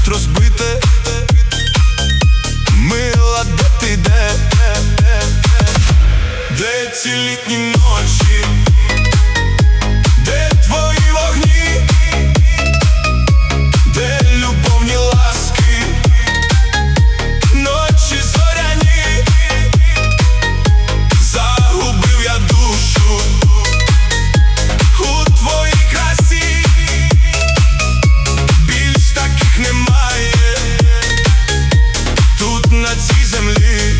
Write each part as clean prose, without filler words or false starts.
розбите. Мила, де ти, де ці літні ночі, де твої вогні, де любовні ласки, ночі зоряні. Загубив я душу у твоїй красі, більш таких немає тут на цій землі.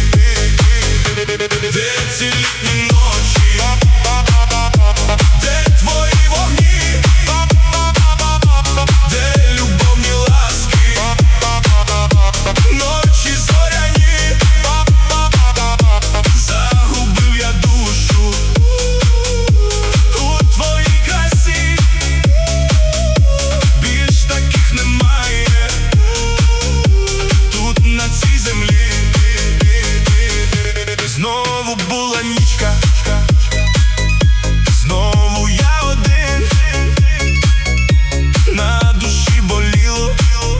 Де ці літні ночі, де твої вогні, де любовні ласки, ночі зоряні. Загубив я душу у твоїй красі, більш таких немає тут на цій землі. Знову була нічка, знову я один, на душі боліло,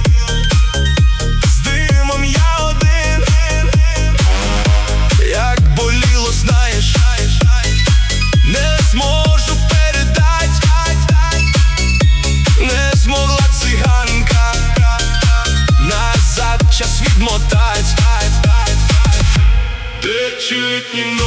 з димом я один. Як боліло, знаєш, не зможу передать, не змогла циганка назад час відмотать. Де ці літні ночі,